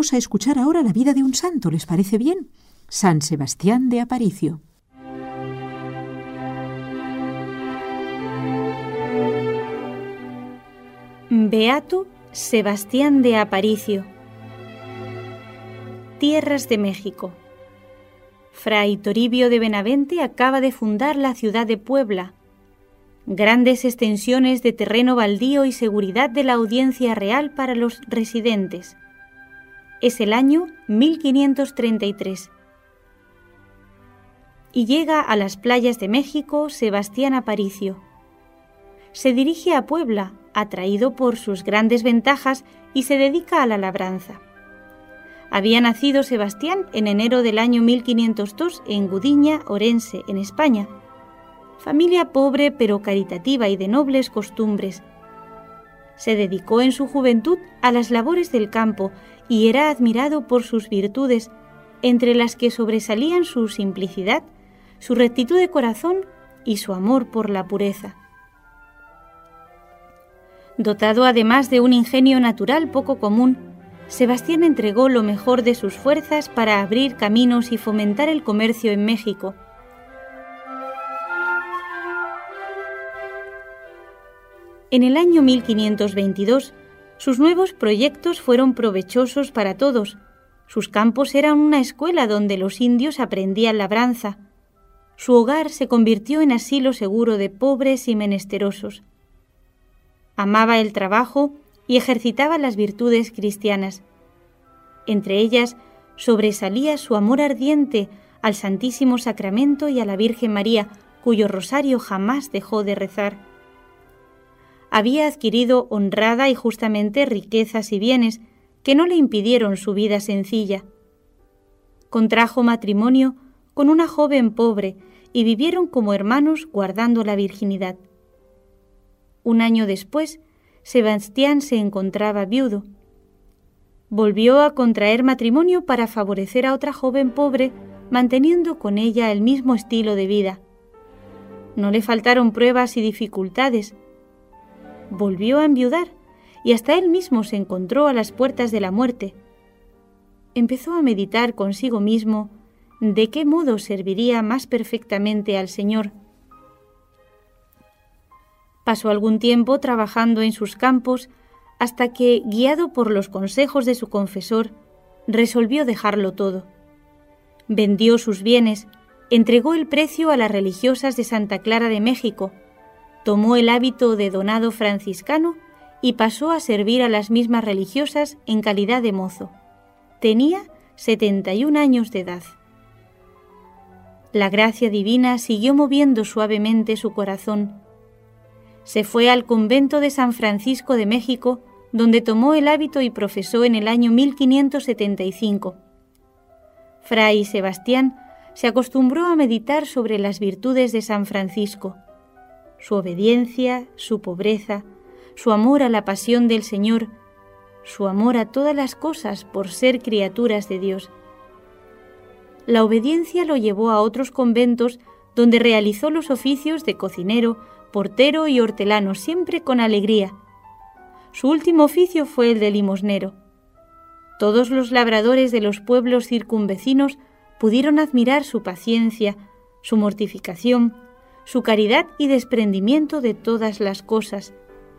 Vamos a escuchar ahora la vida de un santo, ¿les parece bien? San Sebastián de Aparicio. Beato Sebastián de Aparicio. Tierras de México. Fray Toribio de Benavente acaba de fundar la ciudad de Puebla. Grandes extensiones de terreno baldío y seguridad de la audiencia real para los residentes. Es el año 1533. Y llega a las playas de México Sebastián Aparicio. Se dirige a Puebla, atraído por sus grandes ventajas, y se dedica a la labranza. Había nacido Sebastián en enero del año 1502 en Gudiña, Orense, en España. Familia pobre pero caritativa y de nobles costumbres. Se dedicó en su juventud a las labores del campo y era admirado por sus virtudes, entre las que sobresalían su simplicidad, su rectitud de corazón y su amor por la pureza. Dotado además de un ingenio natural poco común, Sebastián entregó lo mejor de sus fuerzas para abrir caminos y fomentar el comercio en México. En el año 1522, sus nuevos proyectos fueron provechosos para todos. Sus campos eran una escuela donde los indios aprendían labranza. Su hogar se convirtió en asilo seguro de pobres y menesterosos. Amaba el trabajo y ejercitaba las virtudes cristianas. Entre ellas sobresalía su amor ardiente al Santísimo Sacramento y a la Virgen María, cuyo rosario jamás dejó de rezar. Había adquirido honrada y justamente riquezas y bienes que no le impidieron su vida sencilla. Contrajo matrimonio con una joven pobre y vivieron como hermanos guardando la virginidad. Un año después, Sebastián se encontraba viudo. Volvió a contraer matrimonio para favorecer a otra joven pobre, manteniendo con ella el mismo estilo de vida. No le faltaron pruebas y dificultades. Volvió a enviudar y hasta él mismo se encontró a las puertas de la muerte. Empezó a meditar consigo mismo de qué modo serviría más perfectamente al Señor. Pasó algún tiempo trabajando en sus campos hasta que, guiado por los consejos de su confesor, resolvió dejarlo todo. Vendió sus bienes, entregó el precio a las religiosas de Santa Clara de México, tomó el hábito de donado franciscano y pasó a servir a las mismas religiosas en calidad de mozo. Tenía 71 años de edad. La gracia divina siguió moviendo suavemente su corazón. Se fue al convento de San Francisco de México, donde tomó el hábito y profesó en el año 1575. Fray Sebastián se acostumbró a meditar sobre las virtudes de San Francisco, su obediencia, su pobreza, su amor a la pasión del Señor, su amor a todas las cosas por ser criaturas de Dios. La obediencia lo llevó a otros conventos donde realizó los oficios de cocinero, portero y hortelano, siempre con alegría. Su último oficio fue el de limosnero. Todos los labradores de los pueblos circunvecinos pudieron admirar su paciencia, su mortificación, su caridad y desprendimiento de todas las cosas.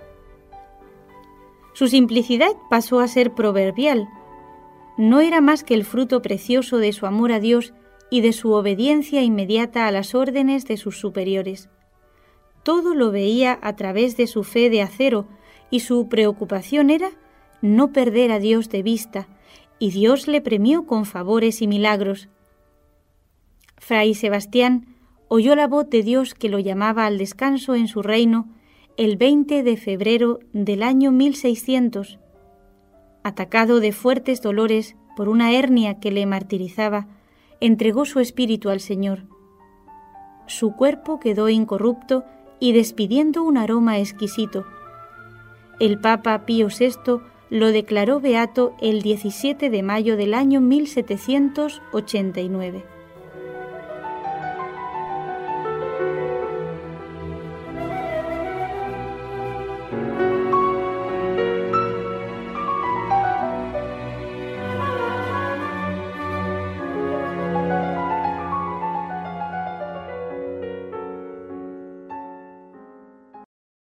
Su simplicidad pasó a ser proverbial. No era más que el fruto precioso de su amor a Dios y de su obediencia inmediata a las órdenes de sus superiores. Todo lo veía a través de su fe de acero y su preocupación era no perder a Dios de vista, y Dios le premió con favores y milagros. Fray Sebastián oyó la voz de Dios que lo llamaba al descanso en su reino el 20 de febrero del año 1600. Atacado de fuertes dolores por una hernia que le martirizaba, entregó su espíritu al Señor. Su cuerpo quedó incorrupto y despidiendo un aroma exquisito. El Papa Pío VI lo declaró beato el 17 de mayo del año 1789.